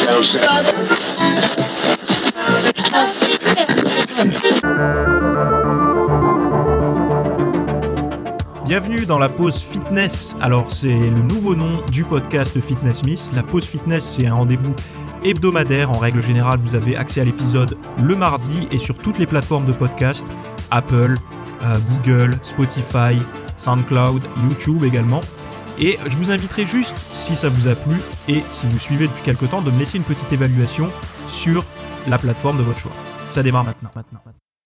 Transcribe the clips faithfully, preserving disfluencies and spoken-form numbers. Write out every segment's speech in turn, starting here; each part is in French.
Bienvenue dans la pause fitness. Alors c'est le nouveau nom du podcast Fitness Miss. La pause fitness, c'est un rendez-vous hebdomadaire. En règle générale, vous avez accès à l'épisode le mardi et sur toutes les plateformes de podcast, Apple, euh, Google, Spotify, SoundCloud, YouTube également. Et je vous inviterai juste, si ça vous a plu et si vous suivez depuis quelque temps, de me laisser une petite évaluation sur la plateforme de votre choix. Ça démarre maintenant. maintenant.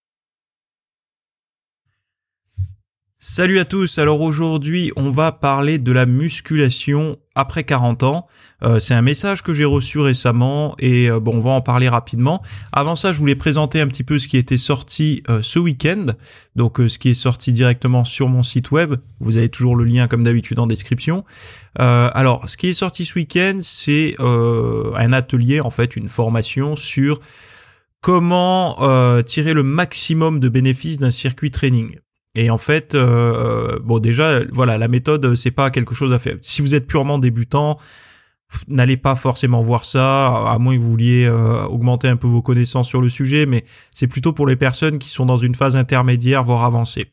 Salut à tous, alors aujourd'hui on va parler de la musculation après quarante ans. Euh, c'est un message que j'ai reçu récemment et euh, bon on va en parler rapidement. Avant ça je voulais présenter un petit peu ce qui était sorti euh, ce week-end, donc euh, ce qui est sorti directement sur mon site web. Vous avez toujours le lien comme d'habitude en description. Euh, alors ce qui est sorti ce week-end c'est euh, un atelier, en fait une formation sur comment euh, tirer le maximum de bénéfices d'un circuit training. Et en fait, euh, bon déjà, voilà, la méthode, c'est pas quelque chose à faire. Si vous êtes purement débutant, n'allez pas forcément voir ça, à moins que vous vouliez euh, augmenter un peu vos connaissances sur le sujet, mais c'est plutôt pour les personnes qui sont dans une phase intermédiaire, voire avancée.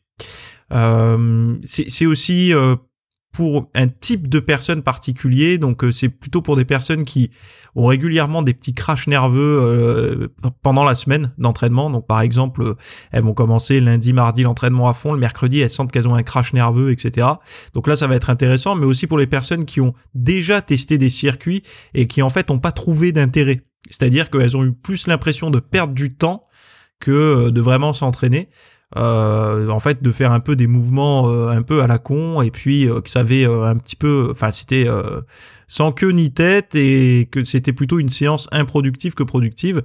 Euh, c'est, c'est aussi euh, pour un type de personnes particulier, donc euh, c'est plutôt pour des personnes qui ont régulièrement des petits crashs nerveux euh, pendant la semaine d'entraînement. Donc par exemple, euh, elles vont commencer lundi, mardi l'entraînement à fond, le mercredi elles sentent qu'elles ont un crash nerveux, et cetera. Donc là ça va être intéressant, mais aussi pour les personnes qui ont déjà testé des circuits et qui en fait n'ont pas trouvé d'intérêt. C'est-à-dire qu'elles ont eu plus l'impression de perdre du temps que de vraiment s'entraîner. Euh, en fait de faire un peu des mouvements euh, un peu à la con et puis euh, que ça avait euh, un petit peu, enfin c'était euh, sans queue ni tête et que c'était plutôt une séance improductive que productive.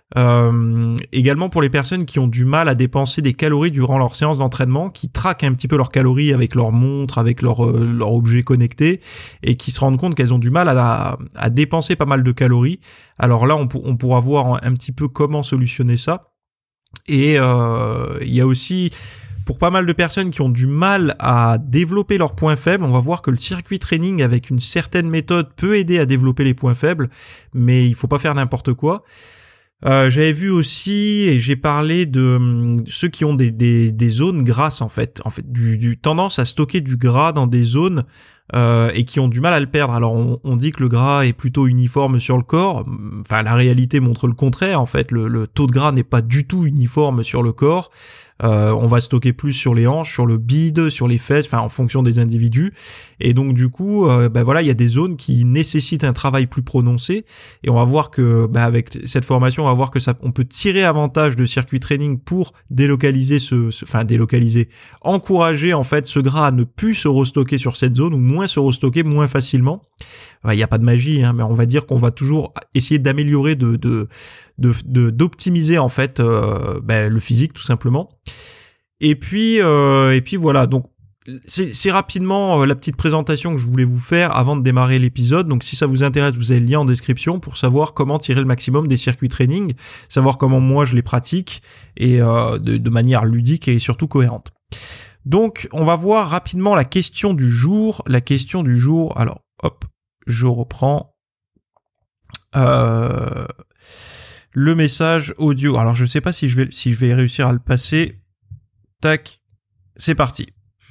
Euh, également pour les personnes qui ont du mal à dépenser des calories durant leur séance d'entraînement, qui traquent un petit peu leurs calories avec leur montre, avec leur euh, leur objet connecté et qui se rendent compte qu'elles ont du mal à, à dépenser pas mal de calories. Alors là on, pour, on pourra voir un petit peu comment solutionner ça. Et euh, il y a aussi, pour pas mal de personnes qui ont du mal à développer leurs points faibles, on va voir que le circuit training avec une certaine méthode peut aider à développer les points faibles, mais il faut pas faire n'importe quoi. Euh, j'avais vu aussi et j'ai parlé de, de ceux qui ont des, des, des zones grasses en fait, en fait du, du tendance à stocker du gras dans des zones euh, et qui ont du mal à le perdre. Alors on, on dit que le gras est plutôt uniforme sur le corps, enfin la réalité montre le contraire en fait. Le, le taux de gras n'est pas du tout uniforme sur le corps. Euh, on va stocker plus sur les hanches, sur le bide, sur les fesses, enfin en fonction des individus. Et donc du coup, euh, ben voilà, il y a des zones qui nécessitent un travail plus prononcé. Et on va voir que, ben avec cette formation, on va voir que ça, on peut tirer avantage de circuit training pour délocaliser ce, ce, enfin délocaliser, encourager en fait ce gras à ne plus se restocker sur cette zone ou moins se restocker moins facilement. Il n'y a pas de magie, hein, mais on va dire qu'on va toujours essayer d'améliorer, de, de, de, de d'optimiser en fait euh, ben, le physique tout simplement. Et puis, euh, et puis voilà. Donc c'est, c'est rapidement euh, la petite présentation que je voulais vous faire avant de démarrer l'épisode. Donc si ça vous intéresse, vous avez le lien en description pour savoir comment tirer le maximum des circuits training, savoir comment moi je les pratique et euh, de, de manière ludique et surtout cohérente. Donc on va voir rapidement la question du jour. La question du jour. Alors hop. Je reprends euh, le message audio. Alors je sais pas si je vais si je vais réussir à le passer. Tac, c'est parti.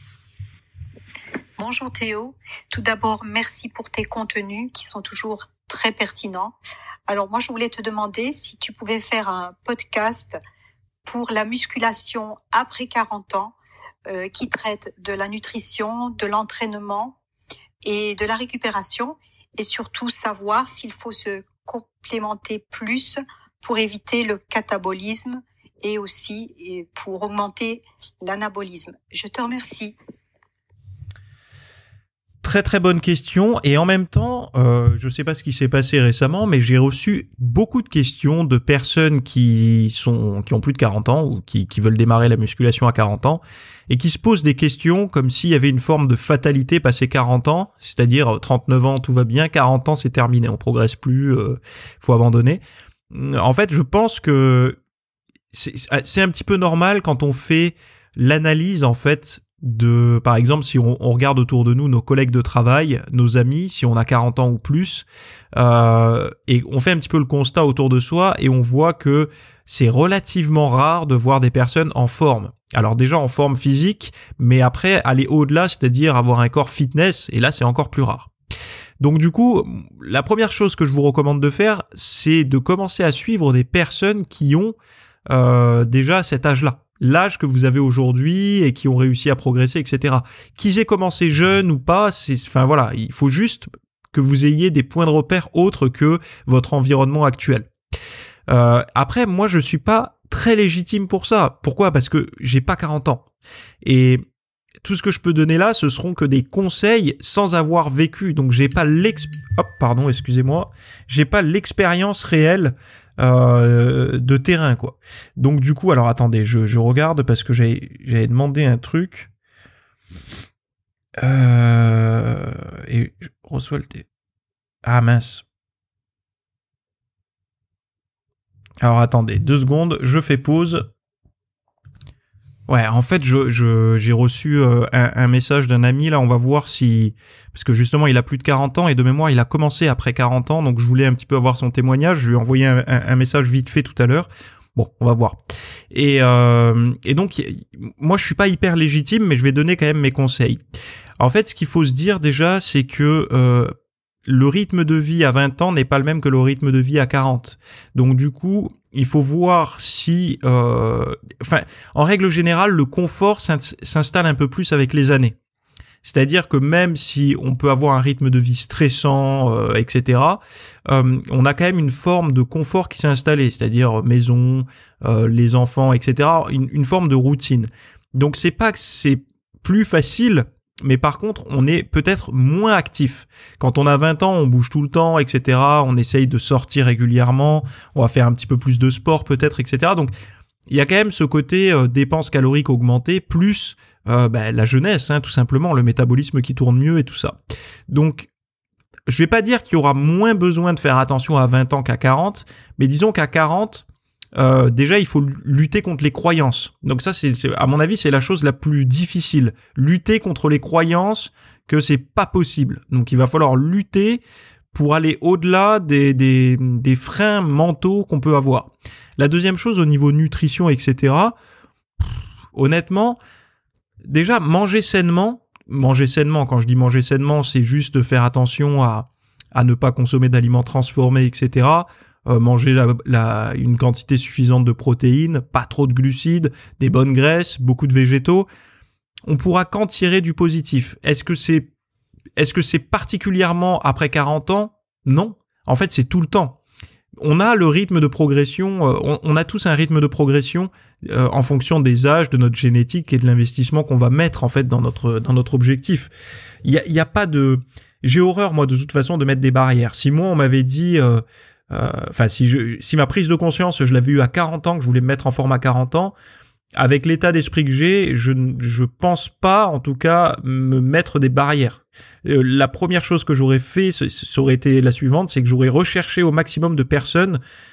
Bonjour Théo. Tout d'abord, merci pour tes contenus qui sont toujours très pertinents. Alors moi, je voulais te demander si tu pouvais faire un podcast pour la musculation après quarante ans euh, qui traite de la nutrition, de l'entraînement et de la récupération, et surtout savoir s'il faut se complémenter plus pour éviter le catabolisme et aussi pour augmenter l'anabolisme. Je te remercie. Très très bonne question, et en même temps, euh, je sais pas ce qui s'est passé récemment, mais j'ai reçu beaucoup de questions de personnes qui sont qui ont plus de quarante ans ou qui, qui veulent démarrer la musculation à quarante ans et qui se posent des questions comme s'il y avait une forme de fatalité passé quarante ans, c'est-à-dire trente-neuf ans tout va bien, quarante ans c'est terminé, on progresse plus, euh, faut abandonner. En fait, je pense que c'est, c'est un petit peu normal quand on fait l'analyse en fait de, par exemple, si on, on regarde autour de nous nos collègues de travail, nos amis, si on a quarante ans ou plus, euh, et on fait un petit peu le constat autour de soi et on voit que c'est relativement rare de voir des personnes en forme. Alors déjà en forme physique, mais après aller au-delà, c'est-à-dire avoir un corps fitness, et là c'est encore plus rare. Donc du coup, la première chose que je vous recommande de faire, c'est de commencer à suivre des personnes qui ont euh, déjà cet âge-là. L'âge que vous avez aujourd'hui et qui ont réussi à progresser, et cetera. Qu'ils aient commencé jeunes ou pas, c'est, enfin voilà, il faut juste que vous ayez des points de repère autres que votre environnement actuel. Euh, après, moi, je suis pas très légitime pour ça. Pourquoi ? Parce que j'ai pas quarante ans. Et tout ce que je peux donner là, ce seront que des conseils sans avoir vécu. Donc, j'ai pas l'ex... Hop, pardon, excusez-moi. J'ai pas l'expérience réelle Euh, de terrain, quoi. Donc du coup, alors attendez, je, je regarde parce que j'avais, j'avais demandé un truc euh, et je reçois le thé. Ah mince. Alors attendez, deux secondes, je fais pause. Ouais, en fait, je, je j'ai reçu euh, un, un message d'un ami, là, on va voir si... Parce que justement, il a plus de quarante ans, et de mémoire, il a commencé après quarante ans, donc je voulais un petit peu avoir son témoignage, je lui ai envoyé un, un, un message vite fait tout à l'heure. Bon, on va voir. Et, euh, et donc, moi, je suis pas hyper légitime, mais je vais donner quand même mes conseils. En fait, ce qu'il faut se dire déjà, c'est que... Euh, le rythme de vie à vingt ans n'est pas le même que le rythme de vie à quarante. Donc du coup, il faut voir si... Euh, enfin, en règle générale, le confort s'installe un peu plus avec les années. C'est-à-dire que même si on peut avoir un rythme de vie stressant, euh, et cetera, euh, on a quand même une forme de confort qui s'est installée, c'est-à-dire maison, euh, les enfants, et cetera, une, une forme de routine. Donc c'est pas que c'est plus facile, mais par contre, on est peut-être moins actif. Quand on a vingt ans, on bouge tout le temps, et cetera. On essaye de sortir régulièrement, on va faire un petit peu plus de sport peut-être, et cetera. Donc, il y a quand même ce côté euh, dépenses caloriques augmentées, plus euh, bah, la jeunesse, hein, tout simplement, le métabolisme qui tourne mieux et tout ça. Donc, je vais pas dire qu'il y aura moins besoin de faire attention à vingt ans qu'à quarante, mais disons qu'à quarante... Euh, déjà, il faut lutter contre les croyances. Donc ça, c'est, c'est, à mon avis, c'est la chose la plus difficile. Lutter contre les croyances que c'est pas possible. Donc il va falloir lutter pour aller au-delà des, des, des freins mentaux qu'on peut avoir. La deuxième chose, au niveau nutrition, et cetera, pff, honnêtement, déjà, manger sainement, manger sainement, quand je dis manger sainement, c'est juste faire attention à, à ne pas consommer d'aliments transformés, et cetera, Euh, manger la, la, une quantité suffisante de protéines, pas trop de glucides, des bonnes graisses, beaucoup de végétaux, on pourra qu'en tirer du positif. Est-ce que c'est, est-ce que c'est particulièrement après quarante ans ? Non. En fait, c'est tout le temps. On a le rythme de progression, euh, on, on a tous un rythme de progression euh, en fonction des âges, de notre génétique et de l'investissement qu'on va mettre en fait dans notre dans notre objectif. Il y a, il y a pas de, j'ai horreur moi de toute façon de mettre des barrières. Si moi on m'avait dit euh, Enfin, euh, si je, si ma prise de conscience, je l'avais eu à quarante ans, que je voulais me mettre en forme à quarante ans, avec l'état d'esprit que j'ai, je, je pense pas, en tout cas, me mettre des barrières. Euh, la première chose que j'aurais fait, ça, ça aurait été la suivante, c'est que j'aurais recherché au maximum de personnes,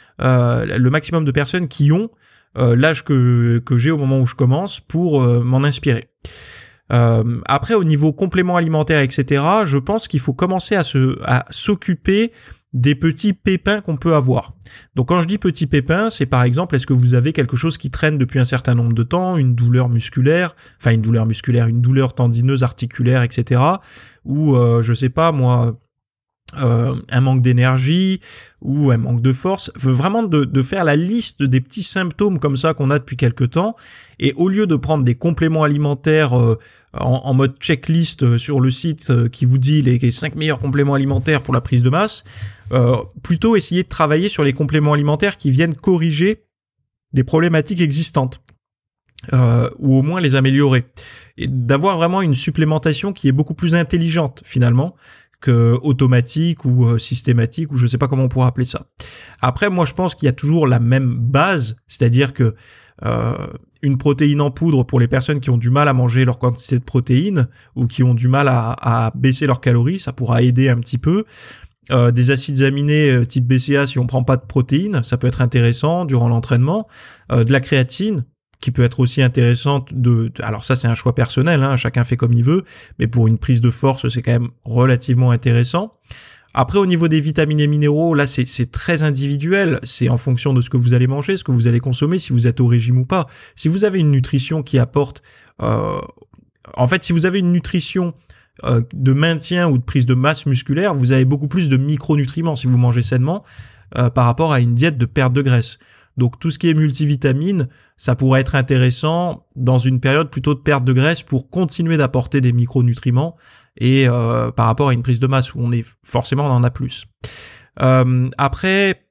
euh, le maximum de personnes qui ont euh, l'âge que que j'ai au moment où je commence pour euh, m'en inspirer. Euh, après, au niveau complément alimentaire, et cetera, je pense qu'il faut commencer à se, à s'occuper des petits pépins qu'on peut avoir. Donc quand je dis petits pépins, c'est par exemple, est-ce que vous avez quelque chose qui traîne depuis un certain nombre de temps, une douleur musculaire, enfin une douleur musculaire, une douleur tendineuse, articulaire, et cetera. Ou euh, je sais pas moi, euh, un manque d'énergie ou un manque de force. Vraiment de, de faire la liste des petits symptômes comme ça qu'on a depuis quelque temps. Et au lieu de prendre des compléments alimentaires euh, en, en mode checklist sur le site euh, qui vous dit les, les cinq meilleurs compléments alimentaires pour la prise de masse, euh, plutôt essayer de travailler sur les compléments alimentaires qui viennent corriger des problématiques existantes. Euh, ou au moins les améliorer. Et d'avoir vraiment une supplémentation qui est beaucoup plus intelligente finalement que automatique ou euh, systématique, ou je sais pas comment on pourrait appeler ça. Après, moi je pense qu'il y a toujours la même base, c'est-à-dire que euh, une protéine en poudre pour les personnes qui ont du mal à manger leur quantité de protéines ou qui ont du mal à, à baisser leurs calories, ça pourra aider un petit peu. Euh, des acides aminés type B C A si on prend pas de protéines, ça peut être intéressant durant l'entraînement. Euh, de la créatine, qui peut être aussi intéressante de, de alors ça c'est un choix personnel, hein, chacun fait comme il veut, mais pour une prise de force c'est quand même relativement intéressant. Après au niveau des vitamines et minéraux, là c'est c'est très individuel, c'est en fonction de ce que vous allez manger, ce que vous allez consommer, si vous êtes au régime ou pas. Si vous avez une nutrition qui apporte euh, en fait si vous avez une nutrition euh, de maintien ou de prise de masse musculaire, vous avez beaucoup plus de micronutriments si vous mangez sainement euh, par rapport à une diète de perte de graisse. Donc tout ce qui est multivitamines, ça pourrait être intéressant dans une période plutôt de perte de graisse pour continuer d'apporter des micronutriments et euh, par rapport à une prise de masse où on est forcément on en a plus. Euh, après,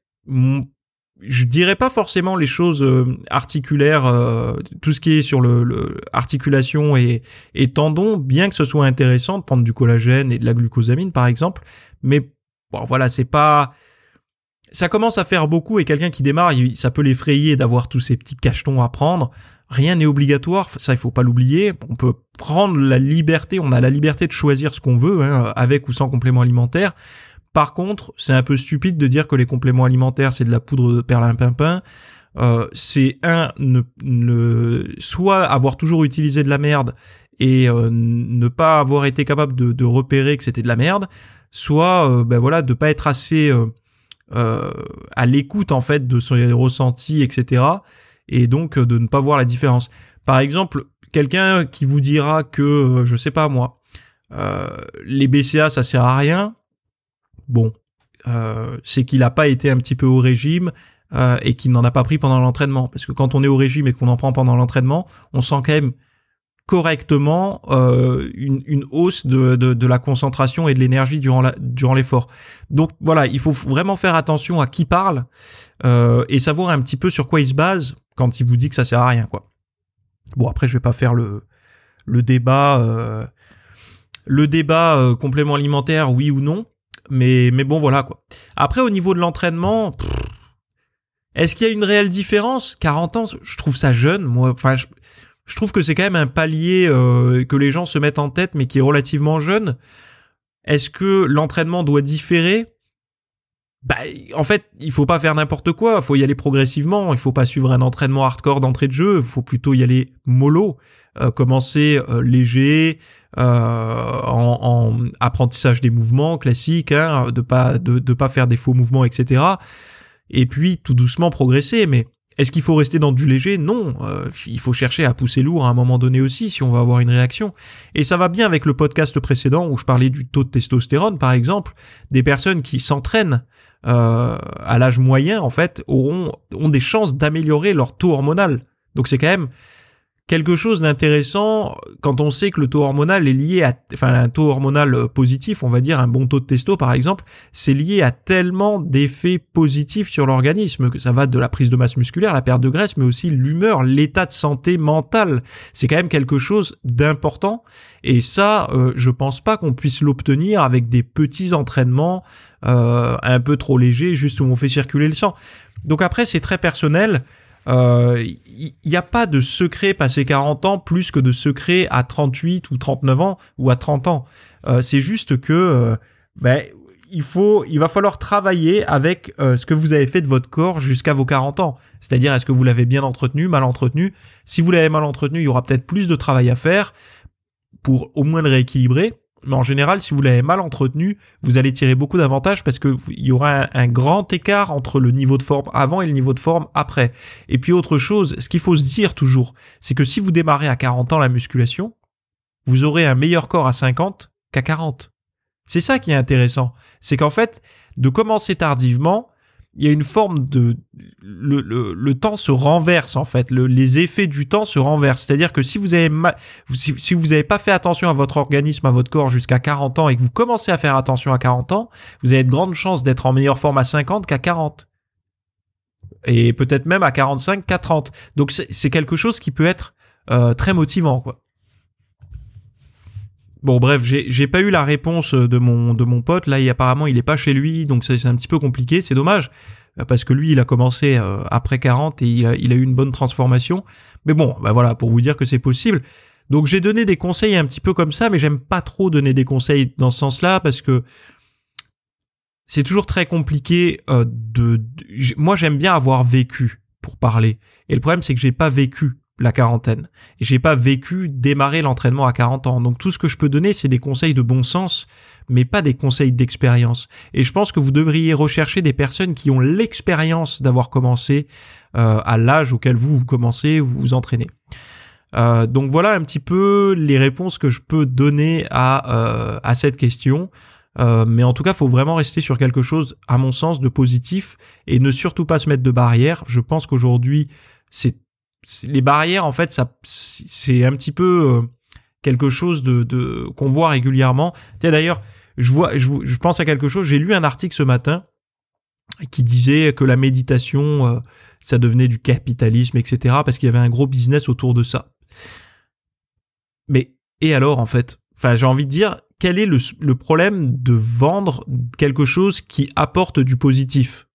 je dirais pas forcément les choses euh, articulaires, euh, tout ce qui est sur le, le articulation et, et tendons, bien que ce soit intéressant de prendre du collagène et de la glucosamine par exemple, mais bon voilà c'est pas ça commence à faire beaucoup et quelqu'un qui démarre, ça peut l'effrayer d'avoir tous ces petits cachetons à prendre. Rien n'est obligatoire, ça il faut pas l'oublier. On peut prendre la liberté, on a la liberté de choisir ce qu'on veut, hein, avec ou sans complément alimentaire. Par contre, c'est un peu stupide de dire que les compléments alimentaires c'est de la poudre de perlimpinpin. Euh, c'est un, ne, ne, soit avoir toujours utilisé de la merde et euh, ne pas avoir été capable de, de repérer que c'était de la merde, soit euh, ben voilà de pas être assez euh, Euh, à l'écoute en fait de son ressenti, et cetera. Et donc euh, de ne pas voir la différence. Par exemple, quelqu'un qui vous dira que, euh, je sais pas moi, euh, les B C A ça sert à rien. Bon, euh, c'est qu'il a pas été un petit peu au régime euh, et qu'il n'en a pas pris pendant l'entraînement. Parce que quand on est au régime et qu'on en prend pendant l'entraînement, on sent quand même correctement euh, une, une hausse de, de, de la concentration et de l'énergie durant, la, durant l'effort. Donc voilà, il faut vraiment faire attention à qui parle euh, et savoir un petit peu sur quoi il se base quand il vous dit que ça sert à rien, quoi. Bon après je vais pas faire le le débat euh, le débat euh, complément alimentaire oui ou non, mais mais bon voilà quoi. Après au niveau de l'entraînement, pff, est-ce qu'il y a une réelle différence ? quarante ans, je trouve ça jeune, moi. Enfin je Je trouve que c'est quand même un palier euh, que les gens se mettent en tête, mais qui est relativement jeune. Est-ce que l'entraînement doit différer ? Bah, en fait, il faut pas faire n'importe quoi. Il faut y aller progressivement. Il faut pas suivre un entraînement hardcore d'entrée de jeu. Il faut plutôt y aller mollo, euh, commencer euh, léger, euh, en, en apprentissage des mouvements classiques, hein, de pas de, de pas faire des faux mouvements, et cetera. Et puis tout doucement progresser, mais est-ce qu'il faut rester dans du léger ? Non, euh, il faut chercher à pousser lourd à un moment donné aussi si on va avoir une réaction. Et ça va bien avec le podcast précédent où je parlais du taux de testostérone par exemple. Des personnes qui s'entraînent euh, à l'âge moyen en fait auront ont des chances d'améliorer leur taux hormonal. Donc c'est quand même quelque chose d'intéressant quand on sait que le taux hormonal est lié à, enfin un taux hormonal positif, on va dire un bon taux de testo par exemple, c'est lié à tellement d'effets positifs sur l'organisme que ça va de la prise de masse musculaire, la perte de graisse, mais aussi l'humeur, l'état de santé mentale. C'est quand même quelque chose d'important et ça, euh, je pense pas qu'on puisse l'obtenir avec des petits entraînements euh, un peu trop légers, juste où on fait circuler le sang. Donc après, c'est très personnel. Il euh, n'y a pas de secret passé quarante ans plus que de secret à trente-huit ou trente-neuf ans ou à trente ans. Euh, c'est juste que euh, ben, il faut, il va falloir travailler avec euh, ce que vous avez fait de votre corps jusqu'à vos quarante ans. C'est-à-dire, est-ce que vous l'avez bien entretenu, mal entretenu ? Si vous l'avez mal entretenu, il y aura peut-être plus de travail à faire pour au moins le rééquilibrer. Mais en général, si vous l'avez mal entretenu, vous allez tirer beaucoup d'avantages parce que il y aura un, un grand écart entre le niveau de forme avant et le niveau de forme après. Et puis autre chose, ce qu'il faut se dire toujours, c'est que si vous démarrez à quarante ans la musculation, vous aurez un meilleur corps à cinquante qu'à quarante. C'est ça qui est intéressant. C'est qu'en fait, de commencer tardivement, il y a une forme de... Le, le, le temps se renverse, en fait. Le, les effets du temps se renversent. C'est-à-dire que si vous avez ma... si, si vous n'avez pas fait attention à votre organisme, à votre corps jusqu'à quarante ans et que vous commencez à faire attention à quarante ans, vous avez de grandes chances d'être en meilleure forme à cinquante qu'à quarante. Et peut-être même à quarante-cinq qu'à trente. Donc c'est, c'est quelque chose qui peut être euh, très motivant, quoi. Bon bref, j'ai j'ai pas eu la réponse de mon de mon pote là, et apparemment il est pas chez lui, donc c'est c'est un petit peu compliqué, c'est dommage parce que lui il a commencé euh, après quarante et il a il a eu une bonne transformation. Mais bon, bah voilà, pour vous dire que c'est possible. Donc j'ai donné des conseils un petit peu comme ça, mais j'aime pas trop donner des conseils dans ce sens-là parce que c'est toujours très compliqué euh, de, de moi j'aime bien avoir vécu pour parler. Et le problème c'est que j'ai pas vécu. la quarantaine. Et j'ai pas vécu démarrer l'entraînement à quarante ans. Donc tout ce que je peux donner, c'est des conseils de bon sens, mais pas des conseils d'expérience. Et je pense que vous devriez rechercher des personnes qui ont l'expérience d'avoir commencé euh, à l'âge auquel vous, vous commencez, vous vous entraînez. Euh, donc voilà un petit peu les réponses que je peux donner à euh, à cette question. Euh, mais en tout cas, faut vraiment rester sur quelque chose, à mon sens, de positif et ne surtout pas se mettre de barrières. Je pense qu'aujourd'hui, c'est, c'est les barrières, en fait, ça, c'est un petit peu euh, quelque chose de, de qu'on voit régulièrement. Tiens, d'ailleurs, je vois, je, je pense à quelque chose. J'ai lu un article ce matin qui disait que la méditation, euh, ça devenait du capitalisme, et cetera, parce qu'il y avait un gros business autour de ça. Mais et alors, en fait, enfin, j'ai envie de dire. Quel est le, le problème de vendre quelque chose qui apporte du positif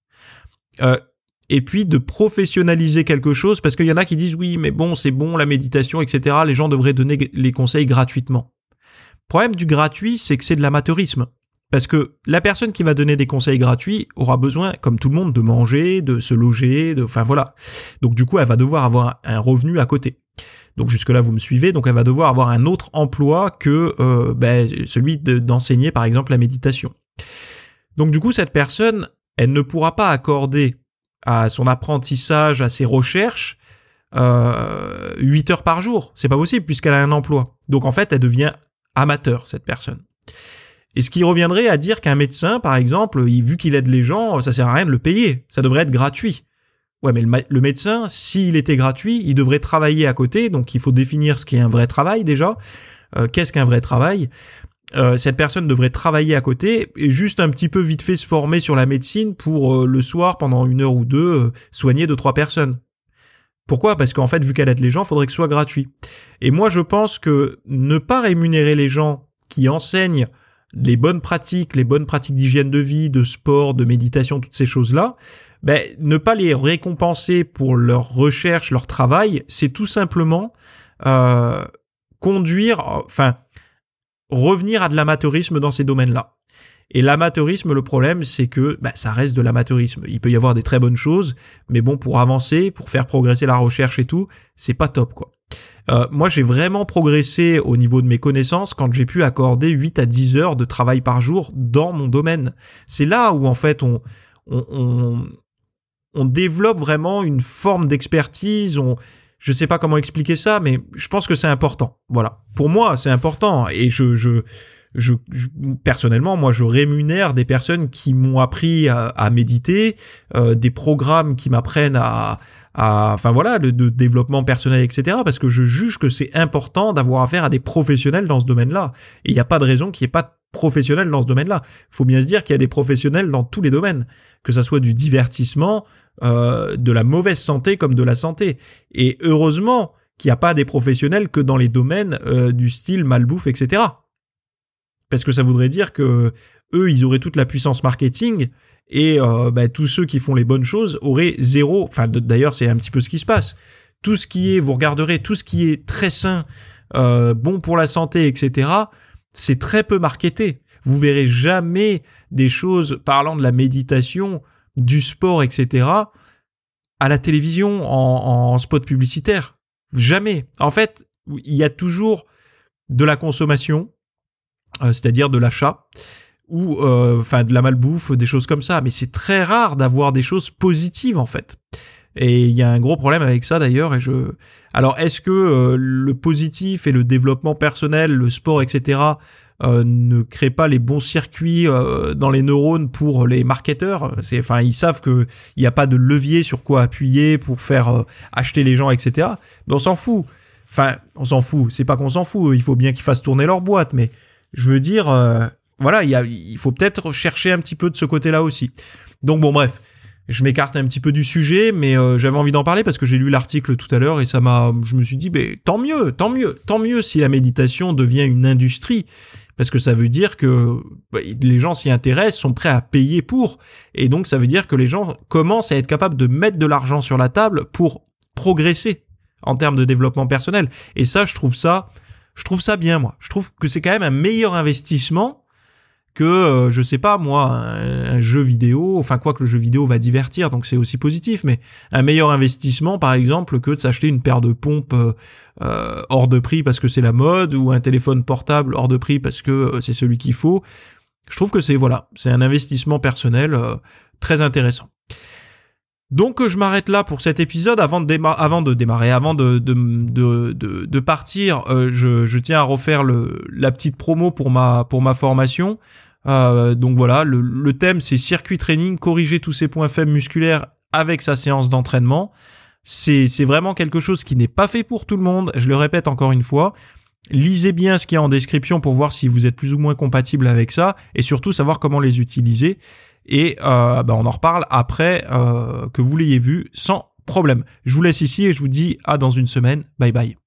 euh, et puis de professionnaliser quelque chose, parce qu'il y en a qui disent oui, mais bon, c'est bon, la méditation, et cetera. Les gens devraient donner les conseils gratuitement. Le problème du gratuit, c'est que c'est de l'amateurisme. Parce que la personne qui va donner des conseils gratuits aura besoin, comme tout le monde, de manger, de se loger, de, enfin voilà. Donc du coup, elle va devoir avoir un revenu à côté. Donc jusque-là, vous me suivez. Donc elle va devoir avoir un autre emploi que euh, ben, celui de, d'enseigner, par exemple, la méditation. Donc du coup, cette personne, elle ne pourra pas accorder à son apprentissage, à ses recherches, euh, huit heures par jour. C'est pas possible puisqu'elle a un emploi. Donc en fait, elle devient amateur, cette personne. Et ce qui reviendrait à dire qu'un médecin, par exemple, vu qu'il aide les gens, ça sert à rien de le payer. Ça devrait être gratuit. Ouais, mais le, ma- le médecin, s'il était gratuit, il devrait travailler à côté, donc il faut définir ce qu'est un vrai travail déjà. Euh, qu'est-ce qu'un vrai travail ? euh, Cette personne devrait travailler à côté et juste un petit peu vite fait se former sur la médecine pour euh, le soir, pendant une heure ou deux, euh, soigner deux, trois personnes. Pourquoi ? Parce qu'en fait, vu qu'elle aide les gens, il faudrait que ce soit gratuit. Et moi, je pense que ne pas rémunérer les gens qui enseignent les bonnes pratiques, les bonnes pratiques d'hygiène de vie, de sport, de méditation, toutes ces choses-là, ben, ne pas les récompenser pour leur recherche, leur travail, c'est tout simplement euh, conduire, enfin, revenir à de l'amateurisme dans ces domaines-là. Et l'amateurisme, le problème, c'est que ben, ça reste de l'amateurisme. Il peut y avoir des très bonnes choses, mais bon, pour avancer, pour faire progresser la recherche et tout, c'est pas top, quoi. Euh, moi, j'ai vraiment progressé au niveau de mes connaissances quand j'ai pu accorder huit à dix heures de travail par jour dans mon domaine. C'est là où, en fait, on... on, on on développe vraiment une forme d'expertise, on, je sais pas comment expliquer ça, mais je pense que c'est important. Voilà. Pour moi, c'est important. Et je, je, je, je personnellement, moi, je rémunère des personnes qui m'ont appris à, à méditer, euh, des programmes qui m'apprennent à, à, enfin voilà, le de développement personnel, et cetera. Parce que je juge que c'est important d'avoir affaire à des professionnels dans ce domaine-là. Et il n'y a pas de raison qu'il n'y ait pas de professionnels dans ce domaine-là. Il faut bien se dire qu'il y a des professionnels dans tous les domaines, que ça soit du divertissement, euh, de la mauvaise santé comme de la santé. Et heureusement qu'il n'y a pas des professionnels que dans les domaines euh, du style malbouffe, et cetera. Parce que ça voudrait dire que eux, ils auraient toute la puissance marketing et euh, bah, tous ceux qui font les bonnes choses auraient zéro. Enfin, d'ailleurs, c'est un petit peu ce qui se passe. Tout ce qui est, vous regarderez, tout ce qui est très sain, euh, bon pour la santé, et cetera, c'est très peu marketé. Vous verrez jamais des choses parlant de la méditation, du sport, et cetera à la télévision, en, en spot publicitaire. Jamais. En fait, il y a toujours de la consommation, euh, c'est-à-dire de l'achat, ou euh, enfin de la malbouffe, des choses comme ça. Mais c'est très rare d'avoir des choses positives, en fait. Et il y a un gros problème avec ça d'ailleurs. Et je, alors est-ce que euh, le positif et le développement personnel, le sport, et cetera Euh, ne créent pas les bons circuits euh, dans les neurones pour les marketeurs? C'est, enfin, ils savent que il y a pas de levier sur quoi appuyer pour faire euh, acheter les gens, et cetera. Mais on s'en fout. Enfin, on s'en fout. C'est pas qu'on s'en fout. Il faut bien qu'ils fassent tourner leur boîte. Mais je veux dire, euh, voilà, il y a, il faut peut-être chercher un petit peu de ce côté-là aussi. Donc bon, bref. Je m'écarte un petit peu du sujet, mais euh, j'avais envie d'en parler parce que j'ai lu l'article tout à l'heure et ça m'a, je me suis dit, ben tant mieux, tant mieux, tant mieux si la méditation devient une industrie, parce que ça veut dire que bah, les gens s'y intéressent, sont prêts à payer pour, et donc ça veut dire que les gens commencent à être capables de mettre de l'argent sur la table pour progresser en termes de développement personnel. Et ça, je trouve ça, je trouve ça bien, moi. Je trouve que c'est quand même un meilleur investissement que, euh, je sais pas moi, un, un jeu vidéo, enfin quoi que le jeu vidéo va divertir, donc c'est aussi positif, mais un meilleur investissement par exemple que de s'acheter une paire de pompes euh, euh, hors de prix parce que c'est la mode, ou un téléphone portable hors de prix parce que euh, c'est celui qu'il faut. Je trouve que c'est voilà, c'est un investissement personnel euh, très intéressant. Donc je m'arrête là pour cet épisode. Avant de, déma- avant de démarrer, avant de, de, de, de, de partir, euh, je, je tiens à refaire le, la petite promo pour ma, pour ma formation. Euh, donc voilà, le, le thème c'est circuit training, corriger tous ses points faibles musculaires avec sa séance d'entraînement. C'est, c'est vraiment quelque chose qui n'est pas fait pour tout le monde. Je le répète encore une fois. Lisez bien ce qu'il y a en description pour voir si vous êtes plus ou moins compatible avec ça, et surtout savoir comment les utiliser. Et euh, bah on en reparle après euh, que vous l'ayez vu sans problème. Je vous laisse ici et je vous dis à dans une semaine. Bye bye.